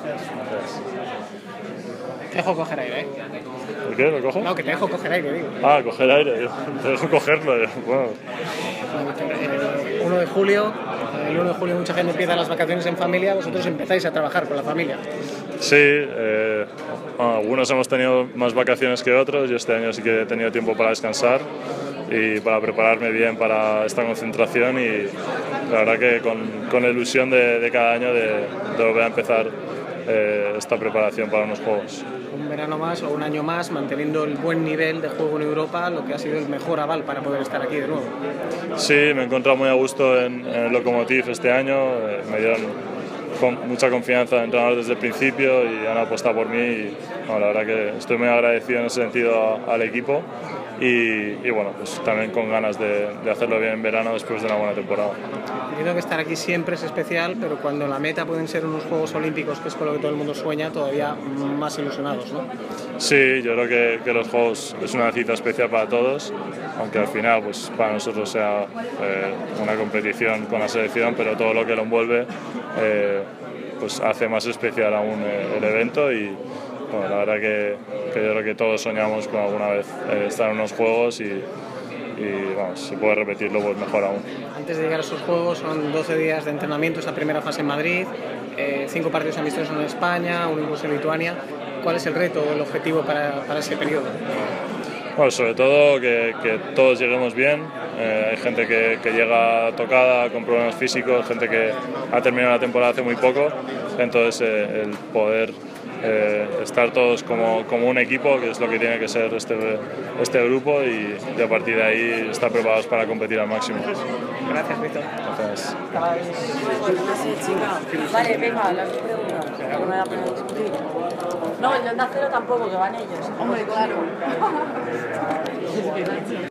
Gracias. Te dejo coger aire, ¿eh? ¿El qué? ¿Lo cojo? No, que te dejo coger aire, digo. Ah, coger aire. Te dejo cogerlo. Bueno. 1 de julio, el 1 de julio mucha gente empieza las vacaciones en familia, vosotros empezáis a trabajar con la familia. Sí, algunos hemos tenido más vacaciones que otros. Yo este año sí que he tenido tiempo para descansar y para prepararme bien para esta concentración, y la verdad que con la ilusión de cada año de volver a empezar esta preparación para unos Juegos. Un verano más o un año más manteniendo el buen nivel de juego en Europa, lo que ha sido el mejor aval para poder estar aquí de nuevo. Sí, me he encontrado muy a gusto en el Lokomotiv este año. Me dieron mucha confianza de entrenador desde el principio y han apostado por mí, y bueno, la verdad que estoy muy agradecido en ese sentido al equipo, y bueno, pues también con ganas de hacerlo bien en verano después de una buena temporada. Entiendo que estar aquí siempre es especial, pero cuando la meta pueden ser unos Juegos Olímpicos, que es con lo que todo el mundo sueña, todavía más ilusionados, ¿no? Sí, yo creo que los Juegos es una cita especial para todos, aunque al final pues para nosotros sea una competición con la selección, pero todo lo que lo envuelve pues hace más especial aún el evento, y bueno, la verdad que yo creo que todos soñamos con alguna vez estar en unos Juegos, y vamos, si puede repetirlo pues mejor aún. Antes de llegar a esos Juegos son 12 días de entrenamiento, esa primera fase en Madrid, 5 partidos amistosos en España, uno incluso en Lituania. ¿Cuál es el reto o el objetivo para ese periodo? Bueno, sobre todo que todos lleguemos bien. Hay gente que llega tocada, con problemas físicos, gente que ha terminado la temporada hace muy poco, entonces el poder estar todos como un equipo, que es lo que tiene que ser este grupo, y a partir de ahí estar preparados para competir al máximo. Gracias, Víctor. Gracias. Vale, venga, las preguntas. No me da pena discutir. No, el de Onda Cero tampoco, que van ellos. Hombre, claro.